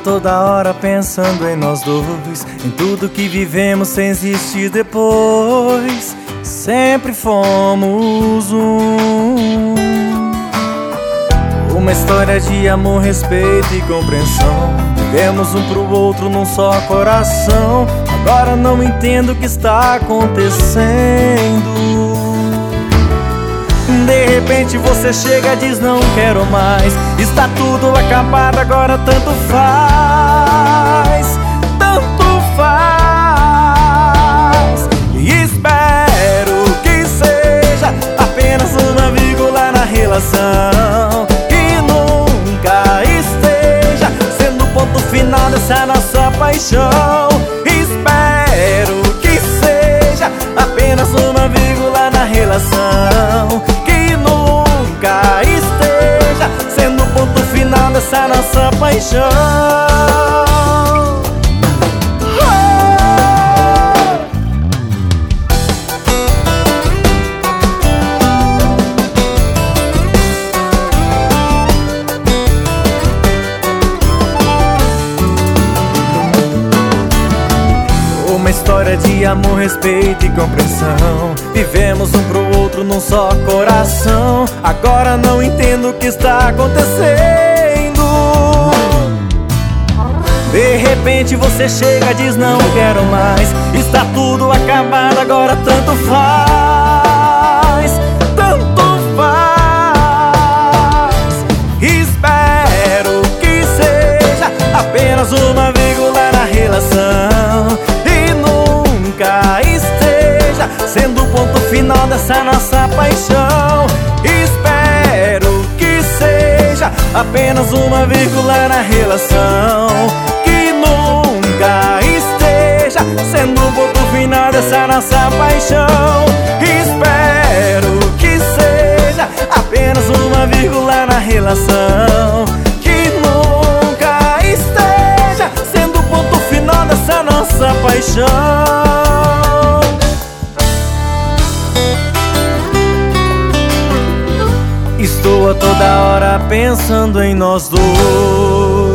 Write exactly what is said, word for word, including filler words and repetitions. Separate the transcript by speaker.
Speaker 1: toda hora pensando em nós dois, em tudo que vivemos sem existir depois. Sempre fomos um. Uma história de amor, respeito e compreensão. Vivemos um pro outro num só coração. Agora não entendo o que está acontecendo. De repente você chega e diz não quero mais. Está tudo acabado, agora tanto faz. Tanto faz. E espero que seja apenas uma vírgula na relação, que nunca esteja sendo o ponto final dessa nossa paixão. Espero que seja apenas uma vírgula na relação, que nunca esteja sendo o ponto final dessa nossa paixão. Uma história de amor, respeito e compreensão. Vivemos um pro outro num só coração. Agora não entendo o que está acontecendo. De repente você chega e diz não quero mais. Está tudo acabado, agora tanto faz. Tanto faz. Espero que seja apenas uma vírgula na relação, nunca esteja sendo o ponto final dessa nossa paixão. Espero que seja apenas uma vírgula na relação, que nunca esteja sendo o ponto final dessa nossa paixão. Espero que seja apenas uma vírgula na relação, que nunca esteja sendo o ponto final dessa nossa paixão. Estou a toda hora pensando em nós dois.